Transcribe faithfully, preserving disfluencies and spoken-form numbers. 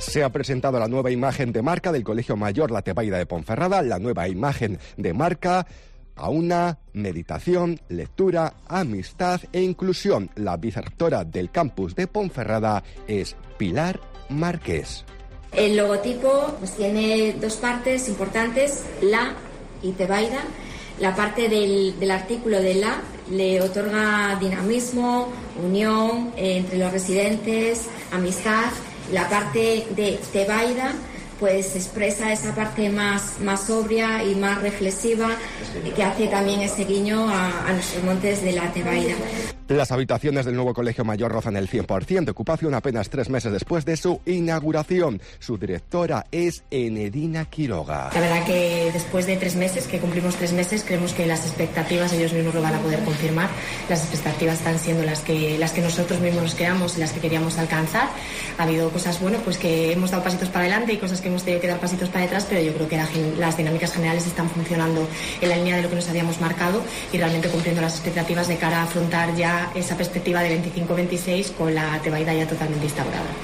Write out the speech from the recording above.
Se ha presentado la nueva imagen de marca del Colegio Mayor La Tebaida de Ponferrada, la nueva imagen de marca a una meditación, lectura, amistad e inclusión. La vicerrectora del campus de Ponferrada es Pilar Marqués. El logotipo pues, tiene dos partes importantes, la y Tebaida. La parte del, del artículo de la le otorga dinamismo, unión eh, entre los residentes, amistad. La parte de Tebaida pues expresa esa parte más, más sobria y más reflexiva que hace también ese guiño a, a los montes de la Tebaida. Las habitaciones del nuevo Colegio Mayor rozan el cien por ciento de ocupación apenas tres meses después de su inauguración. Su directora es Enedina Quiroga. La verdad que después de tres meses, que cumplimos tres meses, creemos que las expectativas, ellos mismos lo van a poder confirmar, las expectativas están siendo las que, las que nosotros mismos nos creamos y las que queríamos alcanzar. Ha habido cosas, bueno, pues que hemos dado pasitos para adelante y cosas que hemos tenido que dar pasitos para detrás, pero yo creo que la, las dinámicas generales están funcionando en la línea de lo que nos habíamos marcado y realmente cumpliendo las expectativas de cara a afrontar ya esa perspectiva de veinticinco veintiséis con la Tebaida ya totalmente instaurada.